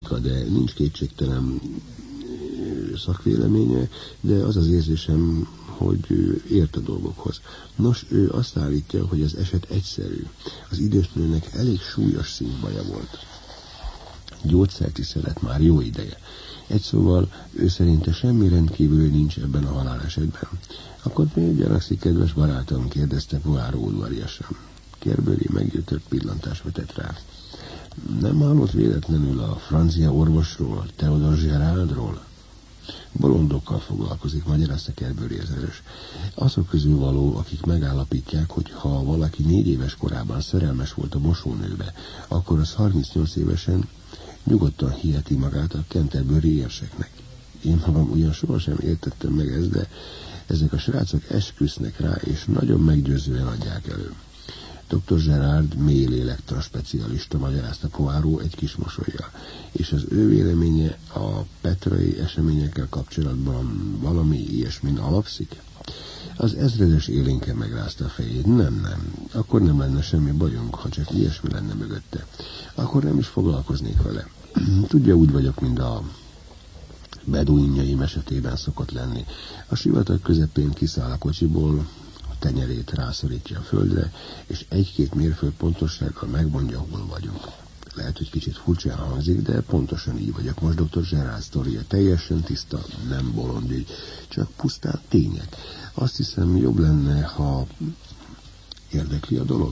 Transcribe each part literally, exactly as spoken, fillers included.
logika, de nincs kétségtelen szakvéleménye, de az az érzésem, hogy ő ért a dolgokhoz. Nos, ő azt állítja, hogy az eset egyszerű. Az idős nőnek elég súlyos szívbaja volt. Gyógyszert is szeret már jó ideje. Egy szóval ő szerinte semmi rendkívül nincs ebben a halálesetben. Akkor miért gyanakszik, kedves barátom? Kérdezte Poirot udvariasan. Kerberé meggyőtött pillantást vetett rá. Nem hallott véletlenül a francia orvosról, Theodore Gerardról? Bolondokkal foglalkozik, magyarázta Kerberé ezredes. Azok közül való, akik megállapítják, hogy ha valaki négy éves korában szerelmes volt a mosónőbe, akkor az harmincnyolc évesen nyugodtan hiheti magát a Canterbury érseknek. Én magam ugyan sohasem értettem meg ezt, de ezek a srácok esküsznek rá, és nagyon meggyőzően adják elő. doktor Gerard mély lélektan specialista, magyarázta Poirot egy kis mosollyal, és az ő véleménye a petrai eseményekkel kapcsolatban valami ilyesmin alapszik? Az ezredes élénken megrázta a fejét. Nem, nem, akkor nem lenne semmi bajunk, ha csak ilyesmi lenne mögötte. Akkor nem is foglalkoznék vele. Tudja, úgy vagyok, mint a beduinjaim esetében szokott lenni. A sivatag közepén kiszáll a kocsiból, tenyerét rászorítja a földre, és egy-két mérföld pontossággal megmondja, hol vagyunk. Lehet, hogy kicsit furcsán hangzik, de pontosan így vagyok. Most doktor Gerard sztoria teljesen tiszta, nem bolondügy, csak pusztán tények. Azt hiszem, jobb lenne, ha érdekli a dolog.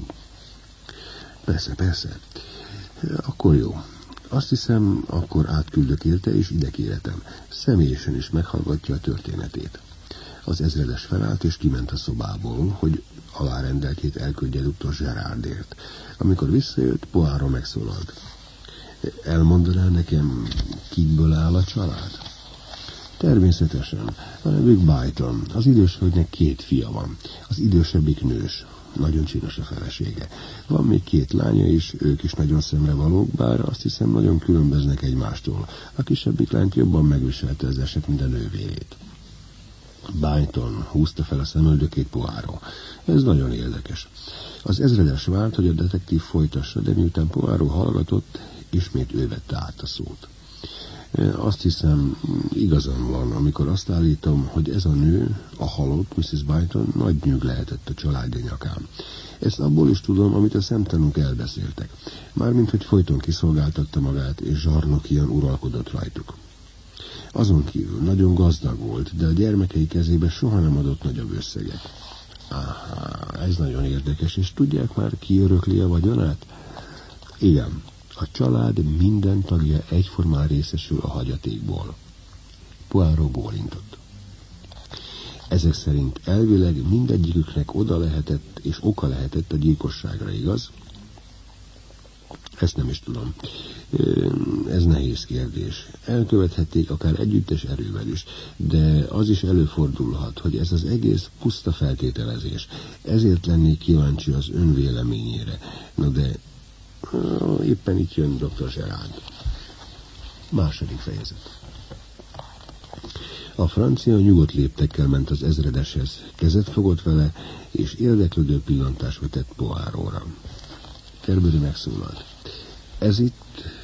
Persze, persze. Akkor jó. Azt hiszem, akkor átküldök érte, és ide kérhetem. Személyesen is meghallgatja a történetét. Az ezredes felállt, és kiment a szobából, hogy alárendeltjét elküldje doktor Gerardért. Amikor visszajött, Poirot megszólalt. Elmondaná nekem, kikből áll a család? Természetesen. A nevük Byton. Az idős hölgynek két fia van. Az idősebbik nős. Nagyon csinos a felesége. Van még két lánya is, ők is nagyon szemrevalók, bár azt hiszem nagyon különböznek egymástól. A kisebbik lányt jobban megviselte az eset, mint a nővérét. Byton húzta fel a szemöldökét Poirot. Ez nagyon érdekes. Az ezredes várt, hogy a detektív folytassa, de miután Poirot hallgatott, ismét ő vette át a szót. Azt hiszem, igazam van, amikor azt állítom, hogy ez a nő, a halott missziz Byton nagy nyűg lehetett a családja nyakán. Ezt abból is tudom, amit a szemtanúk elbeszéltek. Mármint, hogy folyton kiszolgáltatta magát, és zsarnokian uralkodott rajtuk. Azon kívül nagyon gazdag volt, de a gyermekei kezébe soha nem adott nagyobb összeget. Áhá, ez nagyon érdekes, és tudják már, ki örökli a vagyonát? Igen, a család minden tagja egyformán részesül a hagyatékból. Poirot bólintott. Ezek szerint elvileg mindegyiküknek oda lehetett és oka lehetett a gyilkosságra, igaz? Ezt nem is tudom. Ez nehéz kérdés. Elkövethették akár együttes erővel is, de az is előfordulhat, hogy ez az egész puszta feltételezés. Ezért lennék kíváncsi az ön véleményére. No de éppen itt jön doktor Gerard. Második fejezet. A francia nyugodt léptekkel ment az ezredeshez, kezet fogott vele, és érdeklődő pillantást vetett Poirotra. Kerberé megszólalt. Ez itt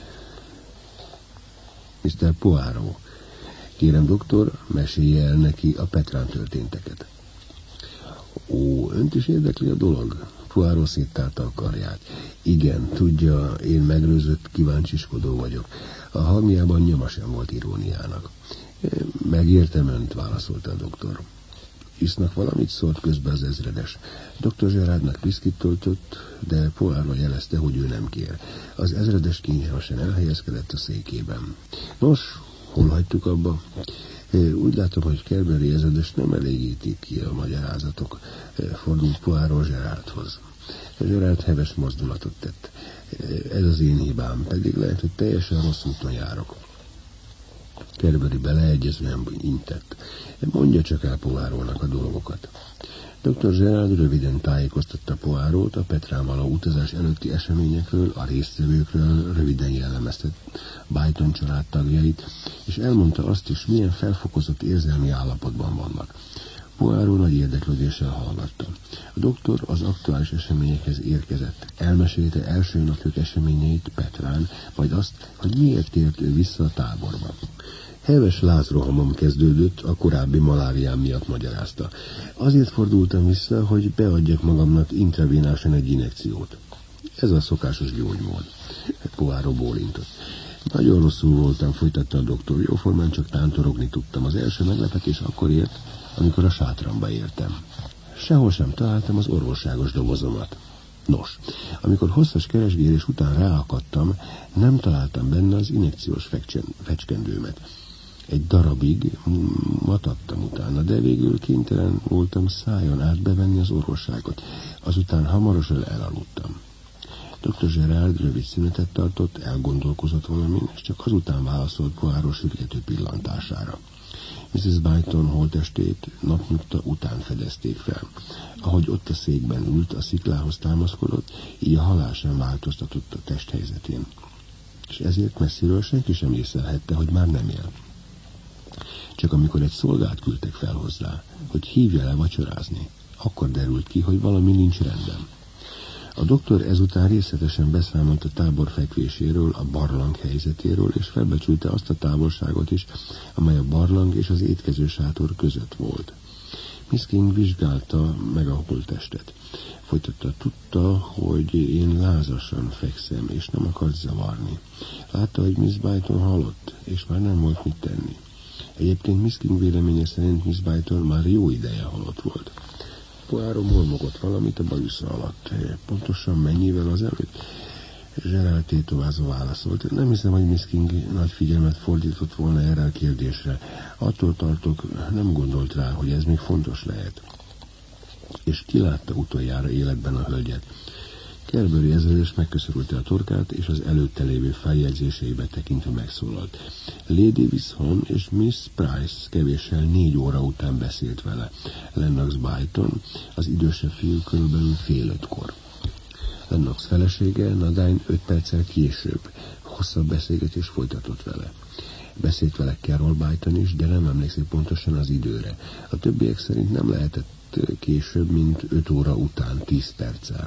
miszter Poirot. Kérem, doktor, mesélje el neki a Petrán történteket. Ó, önt is érdekli a dolog? Poirot széttárta a karját. Igen, tudja, én megrőzött kíváncsiskodó vagyok. A hangjában nyoma sem volt iróniának. Megértem önt, válaszolta a doktor. Isznak valamit, szólt közbe az ezredes. doktor Gerardnak viszkit töltött, de Poirot jelezte, hogy ő nem kér. Az ezredes kényelmesen elhelyezkedett a székében. Nos, hol hagytuk abba? Úgy látom, hogy Kerberé ezredes nem elégítik ki a magyarázatok. Fordult Poirot Gerardhoz. Gerard heves mozdulatot tett. Ez az én hibám, pedig lehet, hogy teljesen rossz úton járok. Kerberé beleegyezően intett. Mondja csak el Poirotnak a dolgokat. doktor Gerard röviden tájékoztatta Poirotot a Petrán való utazás előtti eseményekről, a résztvevőkről, röviden jellemezte Byton család tagjait, és elmondta azt is, milyen felfokozott érzelmi állapotban vannak. Poirot nagy érdeklődéssel hallgatta. A doktor az aktuális eseményekhez érkezett. Elmesélte első napjuk eseményeit Petrán, majd azt, hogy miért tért ő vissza a táborba. Heves lázrohamom kezdődött, a korábbi maláriám miatt magyarázta. Azért fordultam vissza, hogy beadjak magamnak intravénásan egy injekciót. Ez a szokásos gyógymód. Poirot bólintott. Nagyon rosszul voltam, folytatta a doktor. Jóformán csak tántorogni tudtam. Az első meglepetés akkor ért, amikor a sátramba értem. Sehol sem találtam az orvosságos dobozomat. Nos, amikor hosszas keresgélés után ráakadtam, nem találtam benne az injekciós fecskendőmet. Egy darabig matadtam utána, de végül kénytelen voltam szájon át bevenni az orvosságot. Azután hamarosan elaludtam. doktor Gerard rövid szünetet tartott, elgondolkozott valamin, és csak azután válaszolt Poirot sürgető pillantására. missziz Byton holttestét napnyugta után fedezték fel. Ahogy ott a székben ült, a sziklához támaszkodott, így a halál sem változtatott a testhelyzetén. És ezért messziről senki sem észlelhette, hogy már nem él. Csak amikor egy szolgát küldtek fel hozzá, hogy hívja le vacsorázni, akkor derült ki, hogy valami nincs rendben. A doktor ezután részletesen beszámolt a tábor fekvéséről, a barlang helyzetéről, és felbecsülte azt a távolságot is, amely a barlang és az étkező sátor között volt. Miss King vizsgálta meg a holttestet. Folytatta, tudta, hogy én lázasan fekszem, és nem akart zavarni. Látta, hogy Miss Byton halott, és már nem volt mit tenni. Egyébként Miss King véleménye szerint Miss Byton már jó ideje halott volt. Poirot mormogott valamit a bajusza alatt. Pontosan mennyivel az előtt? Gerard tétovázó válaszolt. Nem hiszem, hogy Miss King nagy figyelmet fordított volna erre a kérdésre. Attól tartok, nem gondolt rá, hogy ez még fontos lehet. És ki látta utoljára életben a hölgyet? Carberry ezredes megköszörülte a torkát, és az előtte lévő feljegyzéseibe tekintve megszólalt. Lady Wishon és Miss Price kevéssel négy óra után beszélt vele. Lennox Byton, az idősebb fiú körülbelül fél ötkor. Lennox felesége Nadine öt perccel később hosszabb beszélgetés folytatott vele. Beszélt vele Carol Byton is, de nem emlékszik pontosan az időre. A többiek szerint nem lehetett később, mint öt óra után tíz perccel.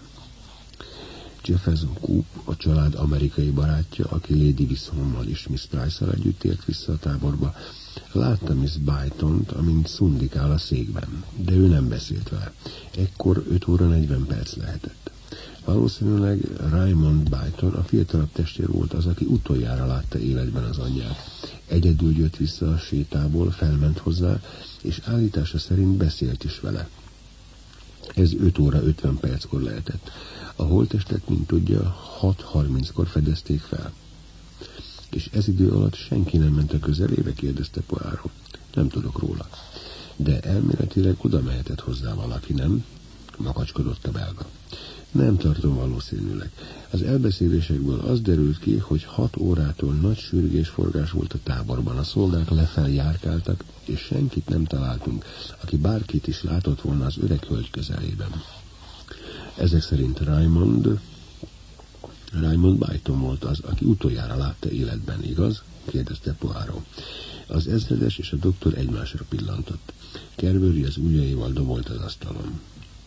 Jefferson Coop, a család amerikai barátja, aki Lady Wishonnal és Miss Price-szal együtt ért vissza a táborba, látta Miss Bytont, amint szundikál a székben, de ő nem beszélt vele. Ekkor öt óra negyven perc lehetett. Valószínűleg Raymond Byton, a fiatalabb testvér volt az, aki utoljára látta életben az anyját. Egyedül jött vissza a sétából, felment hozzá, és állítása szerint beszélt is vele. Ez öt óra ötven perckor lehetett. A holttestet, mint tudja, hat harminckor fedezték fel. És ez idő alatt senki nem ment a közelébe, kérdezte Poirot. Nem tudok róla. De elméletileg oda mehetett hozzá valaki, nem? Makacskodott a belga. Nem tartom valószínűleg. Az elbeszélésekből az derült ki, hogy hat órától nagy sürgésforgás volt a táborban. A szolgák lefel járkáltak, és senkit nem találtunk, aki bárkit is látott volna az öreg hölgy közelében. Ezek szerint Raymond, Raymond Byton volt az, aki utoljára látta életben, igaz? Kérdezte Poirot. Az ezredes és a doktor egymásra pillantott. Carberry az ujjaival dobolt az asztalon.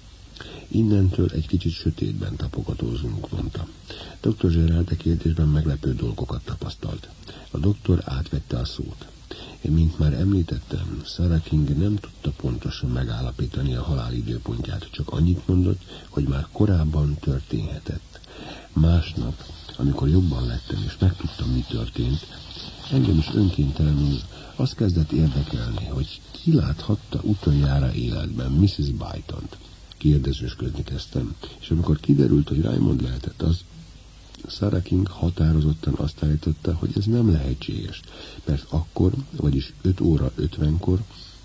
Innentől egy kicsit sötétben tapogatózunk, mondta. doktor Gerard a kérdésben meglepő dolgokat tapasztalt. A doktor átvette a szót. Én, mint már említettem, Sarah King nem tudta pontosan megállapítani a halál időpontját, csak annyit mondott, hogy már korábban történhetett. Másnap, amikor jobban lettem és megtudtam, mi történt, engem is önkéntelenül azt kezdett érdekelni, hogy ki láthatta utoljára életben missziz Bytont. Kérdezősködni kezdtem, és amikor kiderült, hogy Raymond lehetett az, Sarah King határozottan azt állította, hogy ez nem lehetséges, mert akkor, vagyis öt óra ötvenkor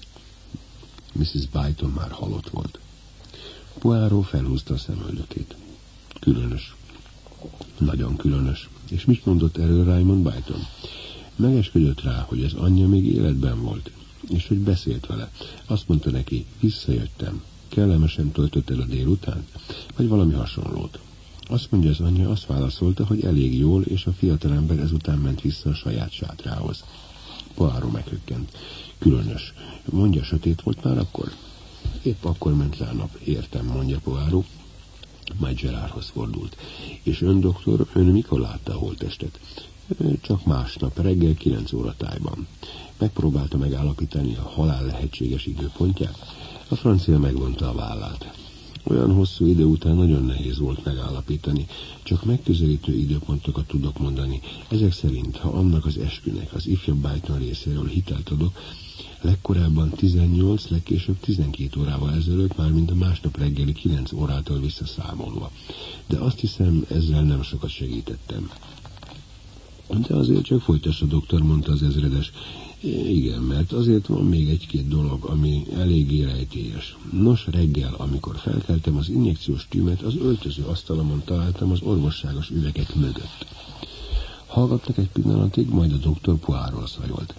missziz Byton már halott volt. Poirot felhúzta a szemöldökét. Különös. Nagyon különös. És mit mondott erről Raymond Byton? Megesküdött rá, hogy az anyja még életben volt, és hogy beszélt vele. Azt mondta neki, visszajöttem. Kellemesen töltött el a délután, vagy valami hasonlót. Azt mondja, az anyja azt válaszolta, hogy elég jól, és a fiatalember ezután ment vissza a saját sátrához. Poirot meghökkent. Különös. Mondja, sötét volt már akkor? Épp akkor ment le a nap. Értem, mondja Poirot. Majd Gerardhoz fordult. És ön, doktor, ön mikor látta a holttestet? Csak másnap, reggel kilenc óra tájban. Megpróbálta megállapítani a halál lehetséges időpontját. A francia megvonta a vállát. Olyan hosszú idő után nagyon nehéz volt megállapítani, csak megközelítő időpontokat tudok mondani. Ezek szerint, ha annak az eskünek az ifjabb Byton részéről hitelt adok, legkorábban tizennyolc, legkésőbb tizenkét órával ezelőtt, mármint a másnap reggeli kilenc órától visszaszámolva. De azt hiszem, ezzel nem sokat segítettem. De azért csak folytassa, doktor, mondta az ezredes. Igen, mert azért van még egy-két dolog, ami eléggé rejtélyes. Nos, reggel, amikor felkeltem, az injekciós tűmet az öltöző asztalomon találtam az orvosságos üvegek mögött. Hallgattak egy pillanatig, majd a doktor Poirotról szólt.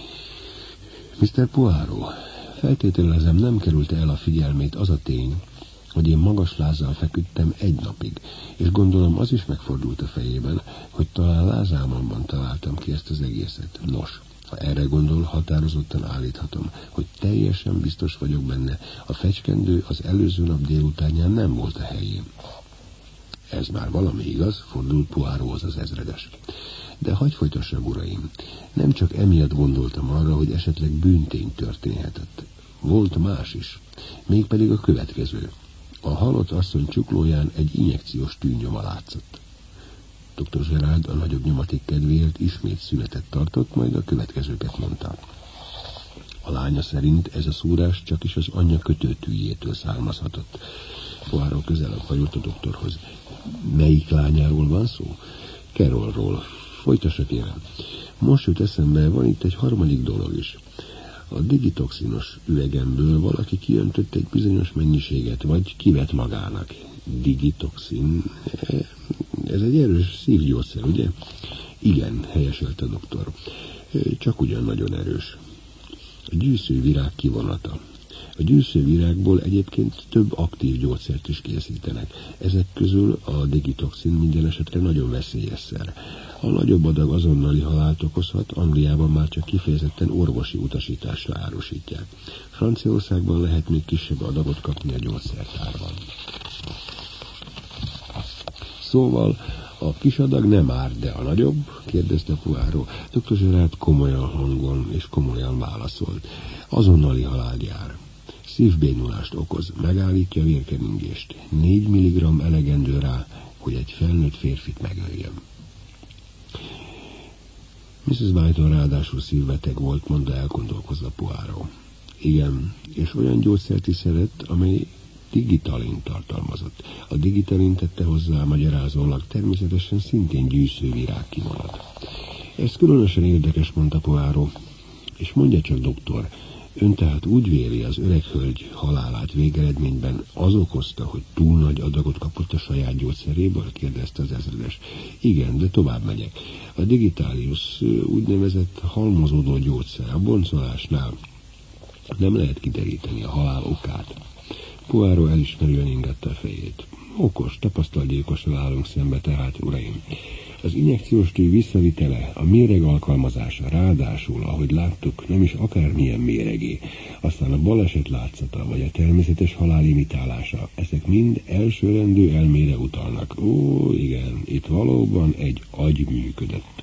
miszter Poirot, feltételezem, nem került el a figyelmét az a tény, hogy én magas lázzal feküdtem egy napig, és gondolom az is megfordult a fejében, hogy talán lázálmomban találtam ki ezt az egészet. Nos, ha erre gondol, határozottan állíthatom, hogy teljesen biztos vagyok benne, a fecskendő az előző nap délutánján nem volt a helyén. Ez már valami igaz, fordult Poirothoz az ezredes. De hagyj folytassam, uraim, nem csak emiatt gondoltam arra, hogy esetleg bűntény történhetett. Volt más is, mégpedig a következő. A halott asszony csuklóján egy injekciós tűnyoma látszott. doktor Gerard a nagyobb nyomaték kedvéért ismét szünetet tartott, majd a következőket mondta. A lánya szerint ez a szúrás csak is az anyja kötőtűjétől származhatott. Poirot közelebb hajult a doktorhoz. Melyik lányáról van szó? Carolról. Folytassa, kérem. Most jut eszembe, van itt egy harmadik dolog is. A digitoxinos üvegemből valaki kiöntött egy bizonyos mennyiséget, vagy kivett magának. Digitoxin, ez egy erős szívgyógyszer, ugye? Igen, helyeselt a doktor. Csak ugyan nagyon erős. A gyűszővirág kivonata. A gyűszővirágból egyébként több aktív gyógyszert is készítenek. Ezek közül a digitoxin minden esetre nagyon veszélyes szer. A nagyobb adag azonnali halált okozhat, Angliában már csak kifejezetten orvosi utasításra árusítják. Franciaországban lehet még kisebb adagot kapni a gyógyszertárban. Szóval a kis adag nem árt, de a nagyobb? Kérdezte Poirot. doktor Gerard komolyan hangon és komolyan válaszolt. Azonnali halált jár. Szívbénulást okoz, megállítja a vérkeringést. Négy milligramm elegendő rá, hogy egy felnőtt férfit megöljön. missziz Byton ráadásul szívbeteg volt, mondta elgondolkozva Poirot. Igen, és olyan gyógyszert is szedett, amely digitalin tartalmazott. A digitalin tette hozzá magyarázólag természetesen szintén gyűszővirág kivonat. Ez különösen érdekes, mondta Poirot. És mondja csak, doktor, ön tehát úgy véli, az öreg hölgy halálát végeredményben az okozta, hogy túl nagy adagot kapott a saját gyógyszeréből? Kérdezte az ezredes. Igen, de tovább megyek. A digitálius úgynevezett halmozódó gyógyszer a boncolásnál nem lehet kideríteni a halál okát. Poirot elismerően ingatta a fejét. Okos, tapasztaltgyilkossal állunk szembe tehát, uraim. Az injekciós tű visszavitele, a méreg alkalmazása, ráadásul, ahogy láttuk, nem is akármilyen méregé, aztán a baleset látszata, vagy a természetes halál imitálása, ezek mind elsőrendű elmére utalnak. Ó, igen, itt valóban egy agy működött.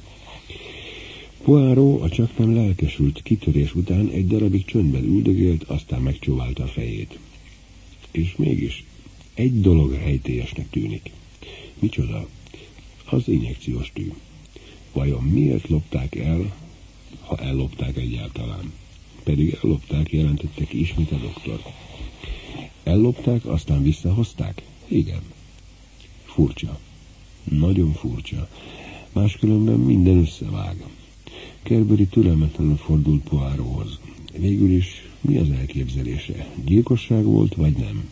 Poirot a csaknem lelkesült kitörés után egy darabig csöndben üldögélt, aztán megcsóválta a fejét. És mégis egy dolog rejtélyesnek tűnik. Micsoda? Az injekciós tű. Vajon miért lopták el, ha ellopták egyáltalán? Pedig ellopták, jelentette ki ismét a doktor. Ellopták, aztán visszahozták? Igen. Furcsa. Nagyon furcsa. Máskülönben minden összevág. Carbury türelmetlenül fordult Poirothoz. Végül is mi az elképzelése? Gyilkosság volt, vagy nem?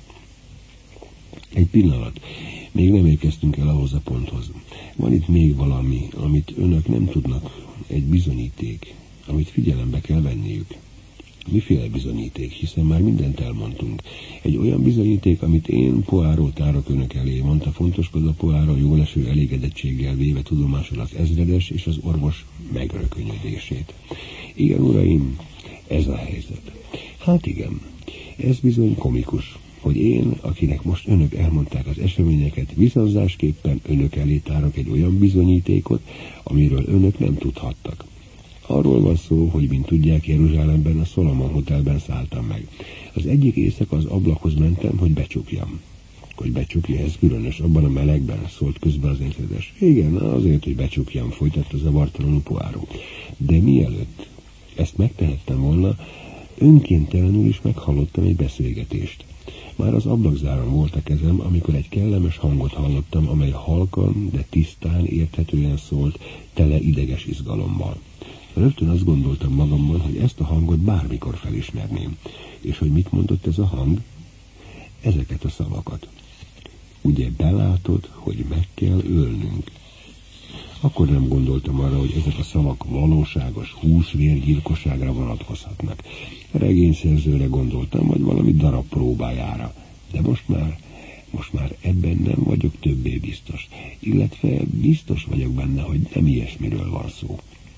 Egy pillanat. Még nem érkeztünk el ahhoz a ponthoz. Van itt még valami, amit önök nem tudnak, egy bizonyíték, amit figyelembe kell venniük. Miféle bizonyíték, hiszen már mindent elmondtunk. Egy olyan bizonyíték, amit én Poirot tárok önök elé, mondta fontoskodva Poirot jóleső elégedettséggel véve tudomásul az ezredes és az orvos megrökönyödését. Igen, uraim, ez a helyzet. Hát igen, Ez bizony komikus, hogy én, akinek most önök elmondták az eseményeket, viszonzásképpen önök elé tárok egy olyan bizonyítékot, amiről önök nem tudhattak. Arról van szó, hogy mint tudják, Jeruzsálemben a Solomon Hotelben szálltam meg. Az egyik éjszaka az ablakhoz mentem, hogy becsukjam. Hogy becsukja, ez különös, abban a melegben, szólt közben az ezredes. Igen, azért, hogy becsukjam, folytatta zavartalanul Poirot. De mielőtt ezt megtehettem volna, önkéntelenül is meghallottam egy beszélgetést. Már az ablakzáron volt a kezem, amikor egy kellemes hangot hallottam, amely halkan, de tisztán, érthetően szólt, tele ideges izgalommal. Rögtön azt gondoltam magamban, hogy ezt a hangot bármikor felismerném. És hogy mit mondott ez a hang? Ezeket a szavakat. Ugye belátod, hogy meg kell ölnünk? Akkor nem gondoltam arra, hogy ezek a szavak valóságos húsvérgyilkosságra vonatkozhatnak. Regényszerzőre gondoltam, vagy valami darab próbájára. De most már, most már ebben nem vagyok többé biztos. Illetve biztos vagyok benne, hogy nem ilyesmiről van szó.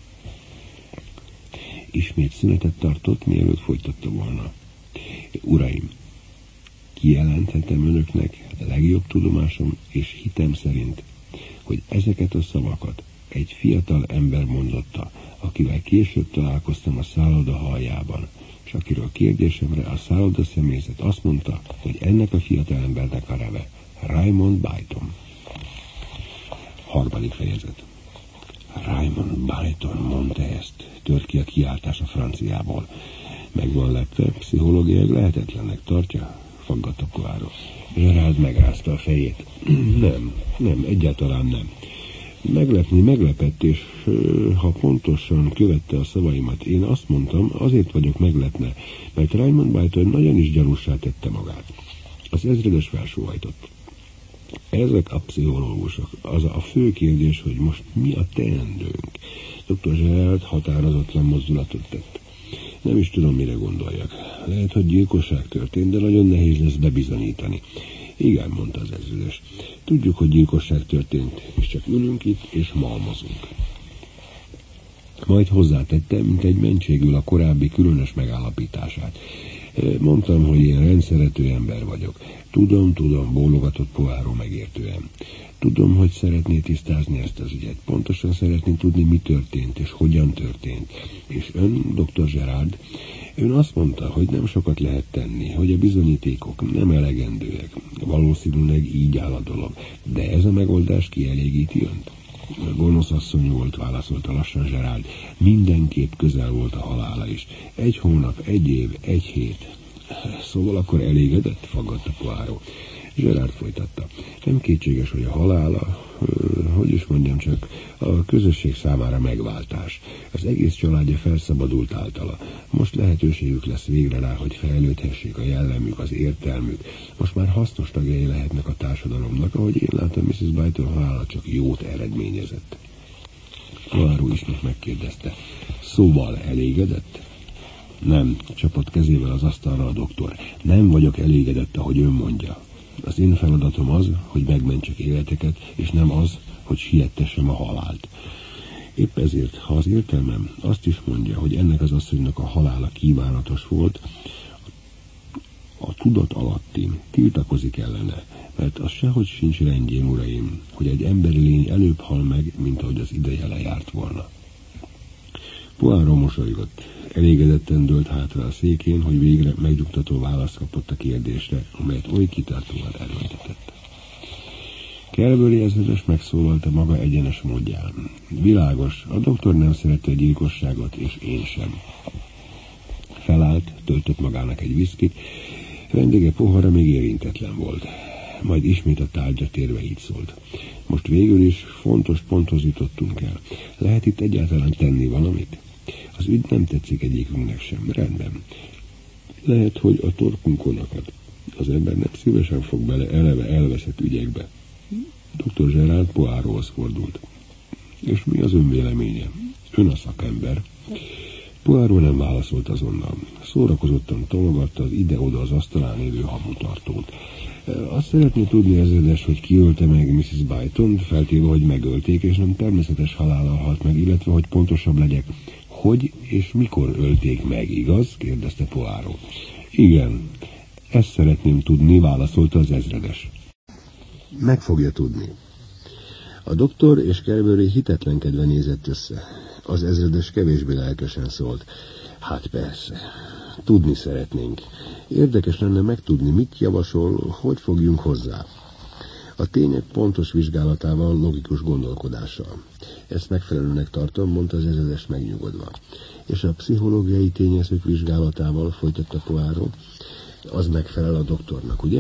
Ismét szünetet tartott, mielőtt folytatta volna. Uraim, kijelenthetem önöknek legjobb tudomásom és hitem szerint, hogy ezeket a szavakat egy fiatal ember mondotta, akivel később találkoztam a szálloda haljában, és akiről kérdésemre a szálloda személyzet azt mondta, hogy ennek a fiatal embernek a neve Raymond Byton. Harmadik fejezet. Raymond Byton mondta ezt, tört ki a kiáltás a franciából. Meg van lepve, pszichológiailag lehetetlennek tartja, faggatta Poirot. Gerard megrázta a fejét. Nem, nem, egyáltalán nem. Meglepni meglepett, és ha pontosan követte a szavaimat, én azt mondtam, azért vagyok meglepne, mert Raymond Byton nagyon is gyanússá tette magát. Az ezredes felsóhajtott. Ezek a pszichológusok. Az a fő kérdés, hogy most mi a teendőnk. doktor Gerard határozatlan mozdulatot tett. Nem is tudom, mire gondoljak. Lehet, hogy gyilkosság történt, de nagyon nehéz lesz bebizonyítani. Igen, mondta az ezredes. Tudjuk, hogy gyilkosság történt, és csak ülünk itt, és malmozunk. Majd hozzátette, mint egy mentségül a korábbi különös megállapítását. Mondtam, hogy én rendszerető ember vagyok. Tudom, tudom, bólogatott Poirot megértően. Tudom, hogy szeretné tisztázni ezt az ügyet. Pontosan szeretné tudni, mi történt, és hogyan történt. És ön, doktor Gerard, ön azt mondta, hogy nem sokat lehet tenni, hogy a bizonyítékok nem elegendőek. Valószínűleg így áll a dolog. De ez a megoldás kielégíti önt? Gonosz asszony volt, válaszolta lassan Gerard. Mindenképp közel volt a halála is. Egy hónap, egy év, egy hét. Szóval akkor elégedett? Faggatta Poirot. Gerard folytatta. Nem kétséges, hogy a halála, hogy is mondjam csak, a közösség számára megváltás. Az egész családja felszabadult általa. Most lehetőségük lesz végre rá, hogy fejlődhessék a jellemük, az értelmük. Most már hasznos tagjai lehetnek a társadalomnak, ahogy én látom, missziz Byton halála csak jót eredményezett. Poirot ismét megkérdezte. Szóval elégedett? Nem, csapott kezével az asztalra a doktor. Nem vagyok elégedett, ahogy ön mondja. Az én feladatom az, hogy megmentsek életeket, és nem az, hogy siettessem a halált. Épp ezért, ha az értelmem azt is mondja, hogy ennek az asszonynak a halála kívánatos volt, a tudat alatti tiltakozik ellene, mert az sehogy sincs rendjén, uraim, hogy egy emberi lény előbb hal meg, mint ahogy az ideje lejárt volna. Poirot mosolygott. Elégedetten dőlt hátra a székén, hogy végre megnyugtató választ kapott a kérdésre, amelyet oly kitartóan erőltetett. Kelböli ezredes megszólalta maga egyenes módján. Világos, a doktor nem szerette a gyilkosságot, és én sem. Felállt, töltött magának egy viszkit, vendége pohara még érintetlen volt. Majd ismét a tárgyra térve így szólt. Most végül is fontos ponthoz jutottunk el. Lehet itt egyáltalán tenni valamit? Az ügy nem tetszik egyikünknek sem. Rendben. Lehet, hogy a torkunkon akad. Az ember nem szívesen fog bele eleve elveszett ügyekbe. doktor Gerard Poirothoz fordult. És mi az ön véleménye? Ön a szakember. Poirot nem válaszolt azonnal. Szórakozottan tologatta az ide-oda az asztalán lévő hamutartót. Azt szeretné tudni, ezredes, hogy ki ölte meg missziz Bytont, feltéve, hogy megölték, és nem természetes halállal halt meg, illetve, hogy pontosabb legyek, hogy és mikor ölték meg, igaz? Kérdezte Poirot. Igen, ezt szeretném tudni, válaszolta az ezredes. Meg fogja tudni. A doktor és Carberry hitetlenkedve nézett össze. Az ezredes kevésbé lelkesen szólt. Hát persze, tudni szeretnénk. Érdekes lenne megtudni, mit javasol, hogy fogjunk hozzá. A tények pontos vizsgálatával, logikus gondolkodással. Ezt megfelelőnek tartom, mondta az ezredes megnyugodva. És a pszichológiai tényezők vizsgálatával, folytatta Poirot, az megfelel a doktornak, ugye?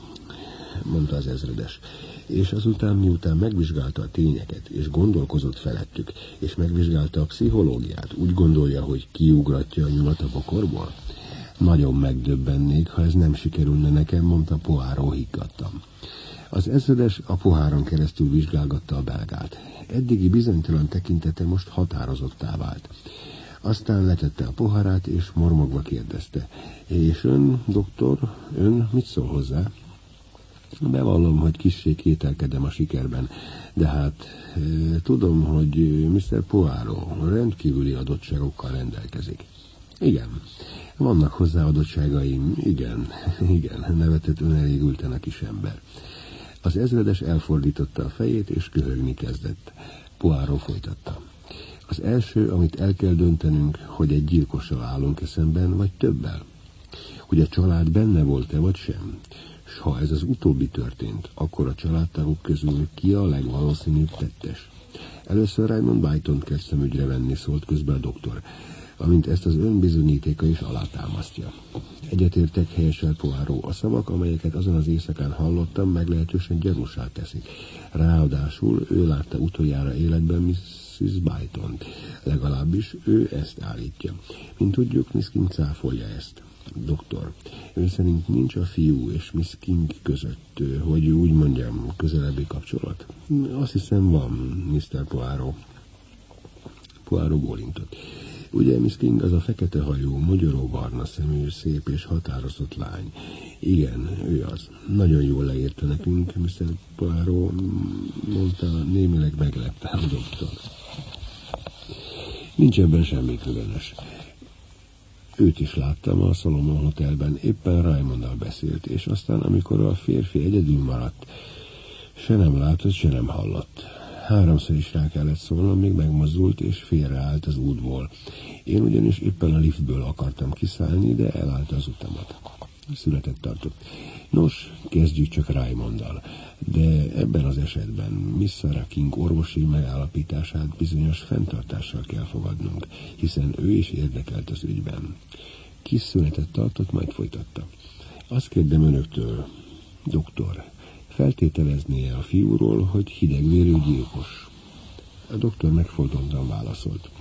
Mondta az ezredes. És azután, miután megvizsgálta a tényeket, és gondolkozott felettük, és megvizsgálta a pszichológiát, úgy gondolja, hogy kiugratja a nyulat a bokorból? Nagyon megdöbbennék, ha ez nem sikerülne nekem, mondta Poirot higgadtan. Az ezredes a poháron keresztül vizsgálgatta a belgát. Eddigi bizonytalan tekintete most határozottá vált. Aztán letette a poharát, és mormogva kérdezte. És ön, doktor, ön mit szól hozzá? Bevallom, hogy kissé kételkedem a sikerben, de hát e, tudom, hogy miszter Poirot rendkívüli adottságokkal rendelkezik. Igen, vannak hozzá adottságaim, igen, igen, nevetett önelégülten a kisember. Az ezredes elfordította a fejét, és köhögni kezdett. Poirot folytatta. Az első, amit el kell döntenünk, hogy egy gyilkossal állunk-e szemben, vagy többel. Hogy a család benne volt-e, vagy sem. S ha ez az utóbbi történt, akkor a családtagok közül ki a legvalószínűbb tettes. Először Raymond Byton kell szemügyre venni, szólt közben a doktor, amint ezt az önbizonyítéka is alátámasztja. Egyetértek, helyesel Poirot, a szavak, amelyeket azon az éjszakán hallottam, meglehetősen gyanúsá teszik. Ráadásul ő látta utoljára életben missziz Bytont. Legalábbis ő ezt állítja. Mint tudjuk, Miss King cáfolja ezt. Doktor, ön szerint nincs a fiú és Miss King között, hogy úgy mondjam, közelebbi kapcsolat? Azt hiszem van, miszter Poirot. Poirot bólintott. Ugye Miss King az a fekete hajú, mogyoró-barna szemű, szép és határozott lány. Igen, ő az. Nagyon jól leírta nekünk, miszter Poirot, mondta, némileg meglepte a doktor. Nincs ebben semmi különös. Őt is láttam a Solomon Hotelben, éppen Raymonddal beszélt, és aztán, amikor a férfi egyedül maradt, se nem látott, se nem hallott. Háromszor is rá kellett szólnom, még megmozdult, és félreállt az útból. Én ugyanis éppen a liftből akartam kiszállni, de elállt az utamat. Született tartott. Nos, kezdjük csak Raymonddal. De ebben az esetben Miss Sarah King orvosi megállapítását bizonyos fenntartással kell fogadnunk, hiszen ő is érdekelt az ügyben. Kis szünetet tartott, majd folytatta. Azt kérdem önöktől, doktor, feltételeznie a fiúról, hogy hidegvérű gyilkos. A doktor megfontoltan válaszolt.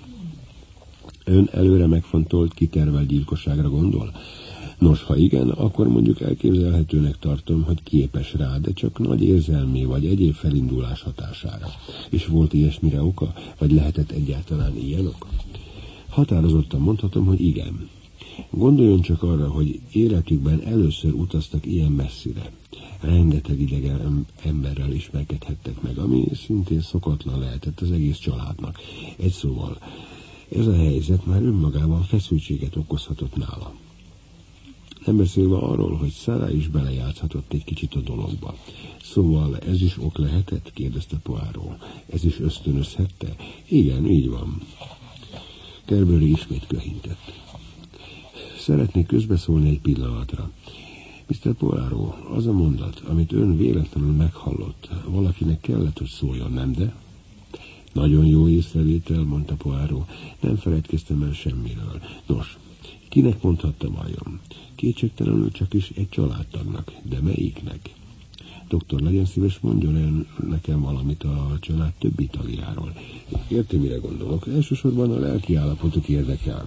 Ön előre megfontolt, kitervelt gyilkosságra gondol? Nos, ha igen, akkor mondjuk elképzelhetőnek tartom, hogy képes rá, de csak nagy érzelmi vagy egyéb felindulás hatására. És volt ilyesmire oka, vagy lehetett egyáltalán ilyen ok? Határozottan mondhatom, hogy igen. Gondoljon csak arra, hogy életükben először utaztak ilyen messzire. Rengeteg idegen emberrel ismerkedhettek meg, ami szintén szokatlan lehetett az egész családnak. Egy szóval, ez a helyzet már önmagában feszültséget okozhatott nála. Nem beszélve arról, hogy Sarah is belejátszhatott egy kicsit a dologba. Szóval ez is ok lehetett? Kérdezte Poirot. Ez is ösztönözhette? Igen, így van. Carberry ismét köhintett. Szeretnék közbeszólni egy pillanatra. miszter Poirot, az a mondat, amit ön véletlenül meghallott, valakinek kellett, hogy szóljon, nem de? Nagyon jó észrevétel, mondta Poirot. Nem feledkeztem el semmiről. Nos, kinek mondhatta vajon? Kétségtelenül csak is egy családtagnak, de melyiknek? Doktor, legyen szíves, mondjon el nekem valamit a család többi tagjáról. Értem, mire gondolok. Elsősorban a lelki állapotuk érdekel.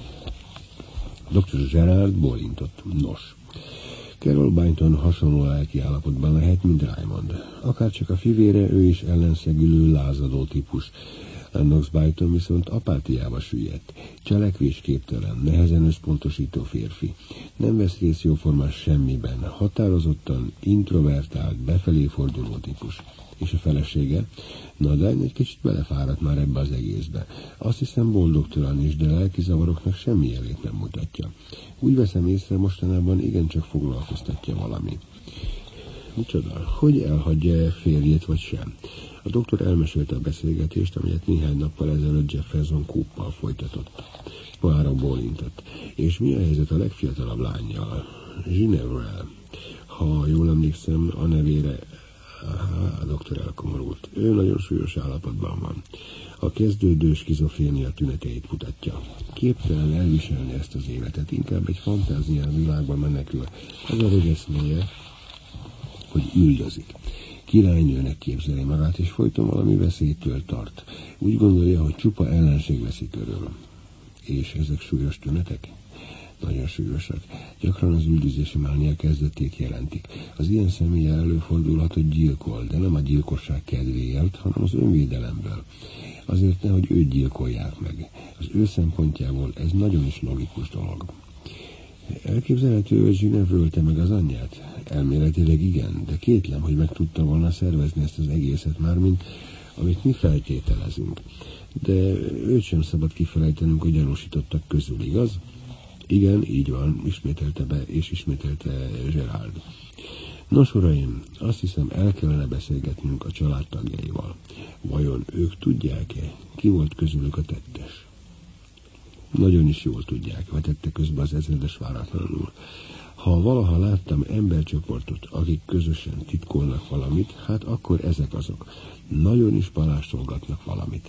doktor Gerard bólintott. Nos, Carol Byton hasonló lelki állapotban lehet, mint Raymond. Akárcsak a fivére, ő is ellenszegülő, lázadó típus. Lennox Byton viszont apátiába süllyedt. Cselekvésképtelen, nehezen összpontosító férfi. Nem vesz részt jóformán semmiben. Határozottan, introvertált, befelé forduló típus. És a felesége? Na, de egy kicsit belefáradt már ebbe az egészbe. Azt hiszem boldogtalan is, de lelki zavaroknak semmi jelét nem mutatja. Úgy veszem észre, mostanában igencsak foglalkoztatja valami. Micsoda? Hogy elhagyja férjét vagy sem? A doktor elmesélte a beszélgetést, amelyet néhány nappal ezelőtt Jefferson Coupe-pal folytatott. Poirot bólintott. És mi a helyzet a legfiatalabb lányjal? Ginevra-el. Ha jól emlékszem, a nevére... Aha, a doktor elkomorult. Ő nagyon súlyos állapotban van. A kezdődő skizofrénia tüneteit mutatja. Képtelen elviselni ezt az életet, inkább egy fantázián világban menekül. Ez a rögeszméje, hogy üldözik. Királynőnek képzeli magát, és folyton valami veszélytől tart. Úgy gondolja, hogy csupa ellenség veszi körül. És ezek súlyos tünetek? Nagyon súlyosak. Gyakran az üldözési mánia kezdetét jelentik. Az ilyen személlyel előfordulhat, hogy gyilkol, de nem a gyilkosság kedvéért, hanem az önvédelemből. Azért nehogy őt gyilkolják meg. Az ő szempontjából ez nagyon is logikus dolog. Elképzelhető, hogy Ginevra ölte meg az anyját? Elméletileg igen, de kétlem, hogy meg tudta volna szervezni ezt az egészet már, mint amit mi feltételezünk. De őt sem szabad kifelejtenünk a gyanúsítottak közül, igaz? Igen, így van, ismételte be, és ismételte Gerard. Nos, uraim, azt hiszem, el kellene beszélgetnünk a családtagjaival. Vajon ők tudják-e, ki volt közülük a tettes? Nagyon is jól tudják, vetette közbe az ezredes váratlanul. Ha valaha láttam embercsoportot, akik közösen titkolnak valamit, hát akkor ezek azok. Nagyon is palástolgatnak valamit.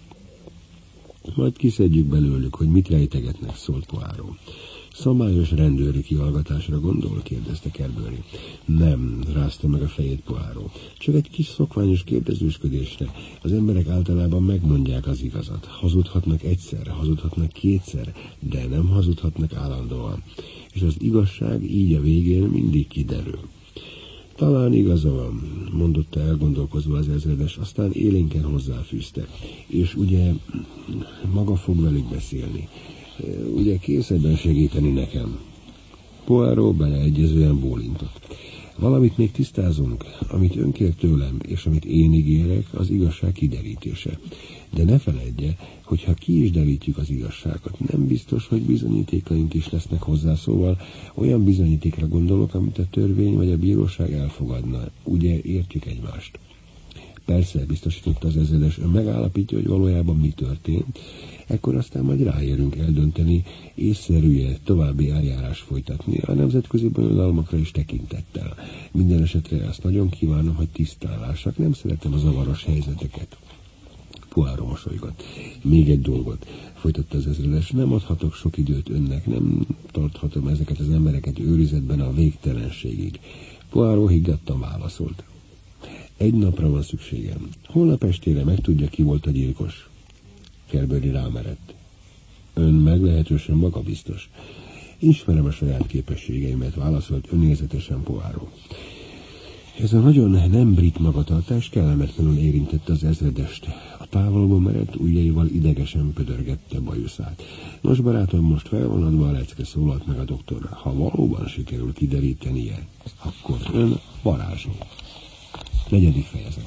Majd kiszedjük belőlük, hogy mit rejtegetnek, szólt Poirot. Szabályos rendőri kihallgatásra gondol? Kérdezte Carbury. Nem, rázta meg a fejét Poirot. Csak egy kis szokványos kérdezősködésre. Az emberek általában megmondják az igazat. Hazudhatnak egyszer, hazudhatnak kétszer, de nem hazudhatnak állandóan. És az igazság így a végén mindig kiderül. Talán igaza van, mondotta elgondolkozva az ezredes, aztán élénken hozzáfűzte. És ugye maga fog velük beszélni. Ugye kész ebben segíteni nekem? Poirot beleegyezően bólintott. Valamit még tisztázunk, amit ön kér tőlem, és amit én ígérek, az igazság kiderítése. De ne feledje, hogy ha ki is derítjük az igazságot, nem biztos, hogy bizonyítékaink is lesznek hozzá, szóval olyan bizonyítékra gondolok, amit a törvény vagy a bíróság elfogadna. Ugye értjük egymást? Persze, biztosította az ezredes, ön megállapítja, hogy valójában mi történt, ekkor aztán majd ráérünk eldönteni, észszerű-e további eljárás folytatni, a nemzetközi bonyodalmakra is tekintettel. Minden esetre azt nagyon kívánom, hogy tisztán lássak, nem szeretem a zavaros helyzeteket. Poirot mosolygott. Még egy dolgot, folytatta az ezredes, nem adhatok sok időt önnek, nem tarthatom ezeket az embereket őrizetben a végtelenségig. Poirot higgadtan válaszolt. Egy napra van szükségem. Holnap estére megtudja, ki volt a gyilkos. Carbury rámerett. Ön meglehetősen magabiztos. Ismerem a saját képességeimet, válaszolt önérzetesen Poirot. Ez a nagyon nem brit magatartás kellemetlenül érintette az ezredest. A távolba merett ujjaival idegesen pödörgette bajuszát. Nos, barátom, most felvonatban a lecke, szólalt meg a doktor. Ha valóban sikerül kiderítenie, akkor ön varázsló. Negyedik fejezet.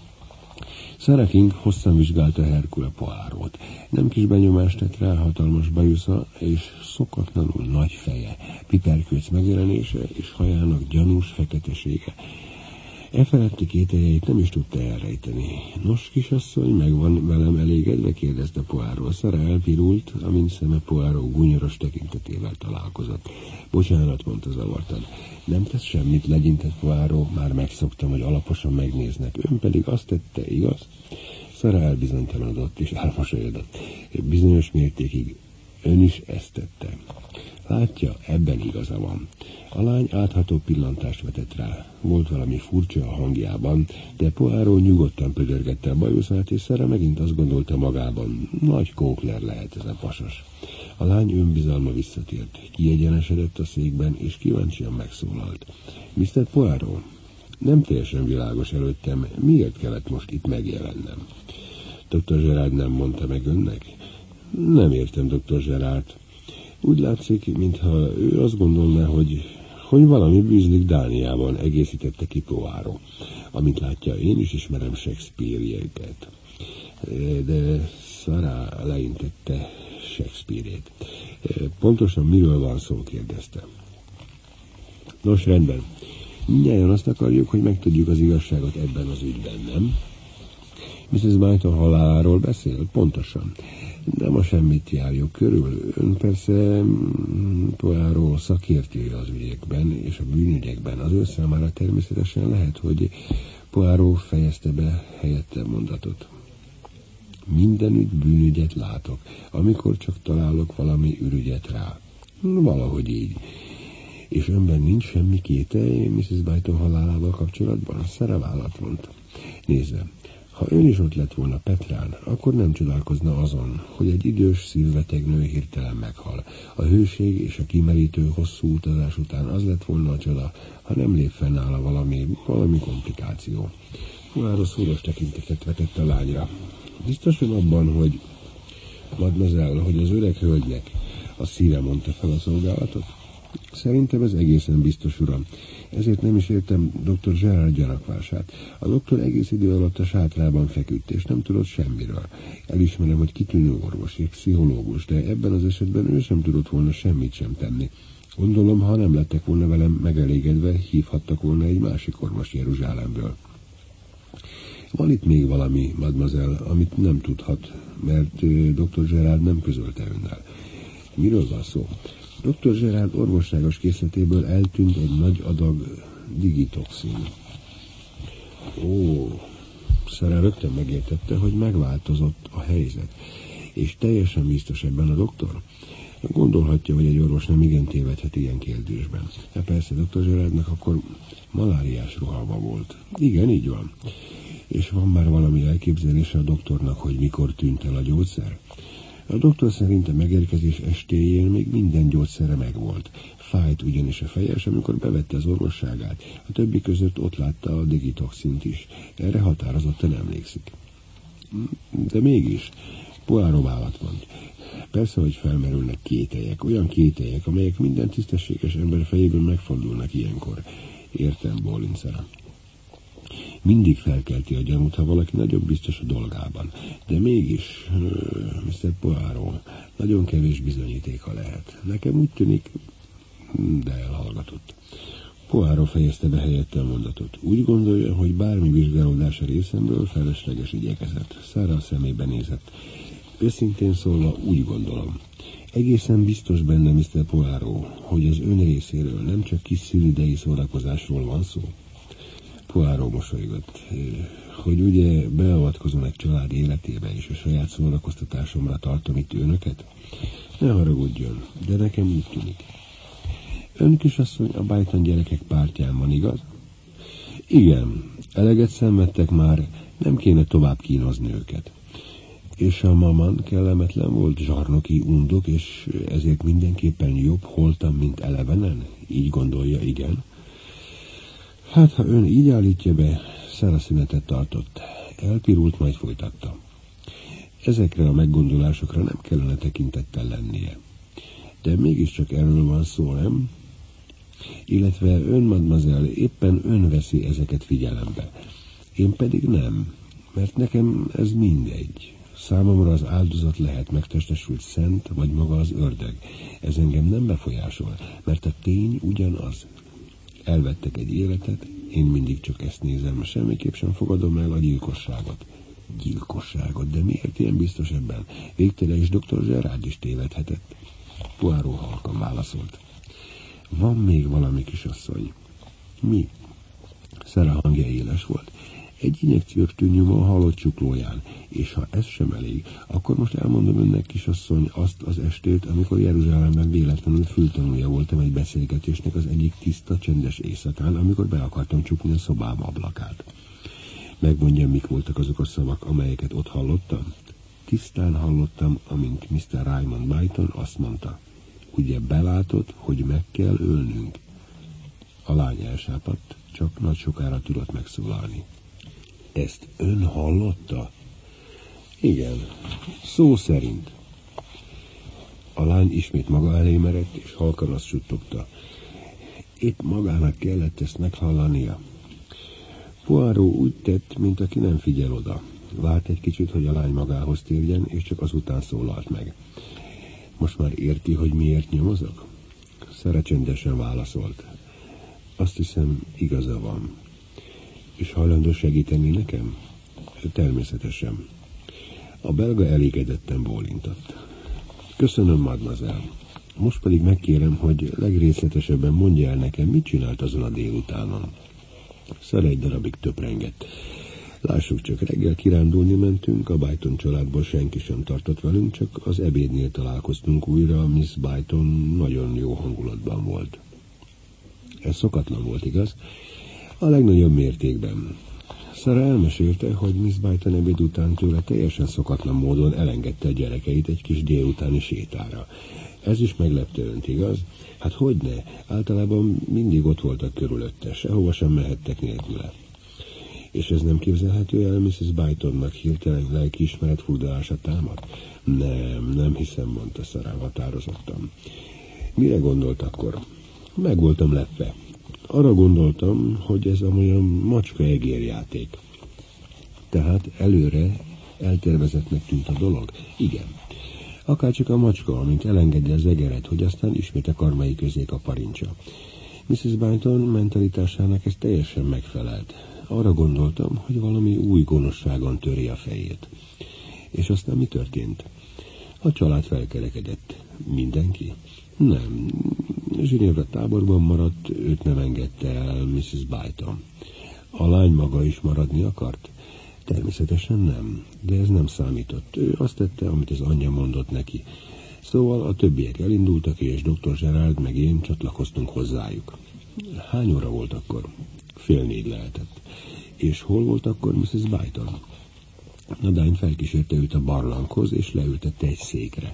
Sarah King hosszan vizsgálta Hercule Poirot. Nem kis benyomást tett rá hatalmas bajusza és szokatlanul nagy feje, piperkőc megjelenése és hajának gyanús feketesége. E feletti kételjeit nem is tudta elrejteni. Nos, kisasszony, meg van velem elégedve? Kérdezte Poirot. Sarah elpirult, amint szeme Poirot gúnyoros tekintetével találkozott. Bocsánat, mondta zavartan. Nem tesz semmit, legyintett Poirot, már megszoktam, hogy alaposan megnéznek. Ön pedig azt tette, igaz? Sarah elbizonytalanodott és elmosolyodott. Bizonyos mértékig ön is ezt tette. Látja, ebben igaza van. A lány átható pillantást vetett rá. Volt valami furcsa a hangjában, de Poirot nyugodtan pödörgette a bajuszát, és Sarah megint azt gondolta magában, nagy kókler lehet ez a pasas. A lány önbizalma visszatért, kiegyenesedett a székben, és kíváncsian megszólalt. miszter Poirot, nem teljesen világos előttem, miért kellett most itt megjelennem? doktor Gerard nem mondta meg önnek? Nem értem, doktor Gerard. Úgy látszik, mintha ő azt gondolná, hogy, hogy valami bűzlik Dániában, egészítette ki Poirot. Amint látja, én is ismerem Shakespeare-jeket. De Sarah leintette Shakespeare-ét. Pontosan miről van szó, kérdezte. Nos, rendben. Mindjárt azt akarjuk, hogy megtudjuk az igazságot ebben az ügyben, nem? missziz Byton haláláról beszél? Pontosan. Nem a semmit járjuk körül. Ön persze Poirot szakértője az ügyekben és a bűnügyekben. Az ő számára természetesen lehet, hogy Poirot fejezte be helyette mondatot. Mindenütt bűnügyet látok, amikor csak találok valami ürügyet rá. Valahogy így. És önben nincs semmi kételj missziz Byton halálával kapcsolatban? Sarah vállat vont. Nézze, ha ön is ott lett volna Petrán, akkor nem csodálkozna azon, hogy egy idős szívbeteg nő hirtelen meghal. A hőség és a kimerítő hosszú utazás után az lett volna a csoda, ha nem lép fennáll valami, valami komplikáció. Poirot szúros tekintetet vetett a lányra. Biztos ön abban, hogy mademoiselle, hogy az öreg hölgynek a szíve mondta fel a szolgálatot? Szerintem ez egészen biztos, uram. Ezért nem is értem doktor Gerard gyanakvását. A doktor egész idő alatt a sátrában feküdt, és nem tudott semmiről. Elismerem, hogy kitűnő orvos és pszichológus, de ebben az esetben ő sem tudott volna semmit sem tenni. Gondolom, ha nem lettek volna velem megelégedve, hívhattak volna egy másik orvos Jeruzsálemből. Van itt még valami, mademoiselle, amit nem tudhat, mert doktor Gerard nem közölte önnel. Miről van szó? doktor Gerard orvosságos készletéből eltűnt egy nagy adag digitoxin. Ó, Sarah rögtön megértette, hogy megváltozott a helyzet, és teljesen biztos ebben a doktor. Gondolhatja, hogy egy orvos nem igen tévedhet ilyen kérdésben. De persze, doktor Gerardnak akkor maláriás rohama volt. Igen, így van. És van már valami elképzelése a doktornak, hogy mikor tűnt el a gyógyszer? A doktor szerint a megérkezés estéjén még minden gyógyszere megvolt. Fájt ugyanis a feje, és amikor bevette az orvosságát, a többi között ott látta a digitoxint is. Erre határozottan emlékszik. De mégis, Poirot vállat mond. Persze, hogy felmerülnek kételyek, olyan kételyek, amelyek minden tisztességes ember fejében megfordulnak ilyenkor. Értem, bólint Sarah. Mindig felkelti a gyanút, ha valaki nagyon biztos a dolgában. De mégis, miszter Poirot, nagyon kevés bizonyítéka lehet. Nekem úgy tűnik, de elhallgatott. Poirot fejezte be helyette a mondatot. Úgy gondolja, hogy bármi vizsgálódása részemről felesleges igyekezett. Sarah a szemébe nézett. Őszintén szólva úgy gondolom. Egészen biztos benne, miszter Poirot, hogy az ön részéről nem csak kis szülidei szórakozásról van szó. Poirot mosolygott, hogy ugye beavatkozom egy család életébe, és a saját szórakoztatásomra tartom itt önöket? Ne haragudjon, de nekem úgy tűnik. Ön kisasszony a Byton gyerekek pártján van, igaz? Igen, eleget szenvedtek már, nem kéne tovább kínozni őket. És a maman kellemetlen volt, zsarnoki, undok, és ezért mindenképpen jobb holtam, mint elevenen? Így gondolja, igen? Hát, ha ön így állítja be, Sarah szünetet tartott. Elpirult, majd folytatta. Ezekre a meggondolásokra nem kellene tekintettel lennie. De mégiscsak erről van szó, nem? Illetve ön, mademoiselle, éppen ön veszi ezeket figyelembe. Én pedig nem, mert nekem ez mindegy. Számomra az áldozat lehet megtestesült szent, vagy maga az ördög. Ez engem nem befolyásol, mert a tény ugyanaz. Elvettek egy életet, én mindig csak ezt nézem, semmiképp sem fogadom el a gyilkosságot. Gyilkosságot? De miért ilyen biztos ebben? Végtelen is doktor Gerard is tévedhetett. Poirot halkan válaszolt. Van még valami, kisasszony. Mi? Sarah hangja éles volt. Egy injekciós tűnyoma a halott csuklóján, és ha ez sem elég, akkor most elmondom önnek, kisasszony, azt az estét, amikor Jeruzsálemben véletlenül fültanúja voltam egy beszélgetésnek az egyik tiszta, csendes éjszakán, amikor be akartam csukni a szobám ablakát. Megmondjam, mik voltak azok a szavak, amelyeket ott hallottam? Tisztán hallottam, amint miszter Raymond Byton azt mondta. Ugye belátod, hogy meg kell ölnünk? A lány elsápadt, csak nagy sokára tudott megszólalni. Ezt ön hallotta? Igen, szó szerint. A lány ismét maga elé merett, és halkan azt suttogta. Épp magának kellett ezt meghallania. Poirot úgy tett, mint aki nem figyel oda. Várt egy kicsit, hogy a lány magához térjen, és csak azután szólalt meg. Most már érti, hogy miért nyomozok? Sarah csendesen válaszolt. Azt hiszem, igaza van. És hajlandó segíteni nekem? Természetesen. A belga elégedetten bólintott. Köszönöm, mademoiselle. Most pedig megkérem, hogy legrészletesebben mondja el nekem, mit csinált azon a délutánon. Sarah egy darabig töprengett. Lássuk csak, reggel kirándulni mentünk, a Byton családból senki sem tartott velünk, csak az ebédnél találkoztunk újra, Miss Byton nagyon jó hangulatban volt. Ez szokatlan volt, igaz? A legnagyobb mértékben. Sarah elmesélte, hogy Miss Byton ebéd után tőle teljesen szokatlan módon elengedte a gyerekeit egy kis délutáni sétára. Ez is meglepte önt, igaz? Hát hogyne, általában mindig ott voltak körülötte, sehova sem mehettek nélküle. És ez nem képzelhető el missziz Bytonnak hirtelen lelkiismeret furdalása támad? Nem, nem hiszem, mondta Sarah határozottan. Mire gondolt akkor? Meg voltam lepve. Arra gondoltam, hogy ez amolyan macska-egérjáték. Tehát előre eltervezettnek tűnt a dolog? Igen. Akárcsak a macska, amint elengedi az egeret, hogy aztán ismét a karmai közé kaparincsa. missziz Byton mentalitásának ez teljesen megfelelt. Arra gondoltam, hogy valami új gonoszságon töri a fejét. És aztán mi történt? A család felkerekedett. Mindenki? Nem. Zsinevra táborban maradt, őt nem engedte el missziz Byton. A lány maga is maradni akart? Természetesen nem, de ez nem számított. Ő azt tette, amit az anyja mondott neki. Szóval a többiek elindultak, és doktor Gerard meg én csatlakoztunk hozzájuk. Hány óra volt akkor? Fél négy lehetett. És hol volt akkor missziz Byton? Nadány felkísérte őt a barlanghoz, és leültette egy székre.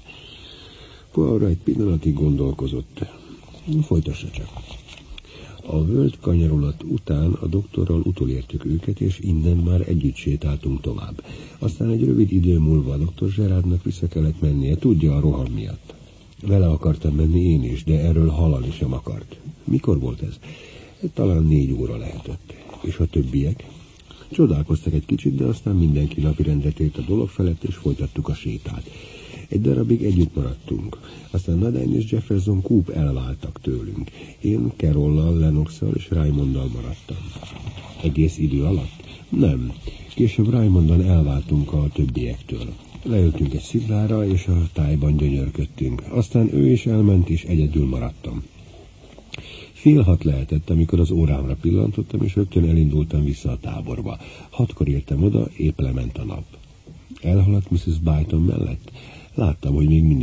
Poirot egy pillanatig gondolkozott. Folytassa csak. A völgy kanyarulat után a doktorral utolértük őket, és innen már együtt sétáltunk tovább. Aztán egy rövid idő múlva a doktor Gerardnak vissza kellett mennie, tudja, a roham miatt. Vele akartam menni én is, de erről hallani sem akart. Mikor volt ez? Talán négy óra lehetett. És a többiek? Csodálkoztak egy kicsit, de aztán mindenki napirendre tért a dolog felett, és folytattuk a sétát. Egy darabig együtt maradtunk. Aztán Nadine és Jefferson Coop elváltak tőlünk. Én Carrollal, Lennoxsal és Raymonddal maradtam. Egész idő alatt? Nem. Később Raymonddal elváltunk a többiektől. Leültünk egy sziklára, és a tájban gyönyörködtünk. Aztán ő is elment, és egyedül maradtam. Fél hat lehetett, amikor az órámra pillantottam, és rögtön elindultam vissza a táborba. Hatkor értem oda, épp lement a nap. Elhaladt missziz Byton mellett? Láttam, hogy még mindig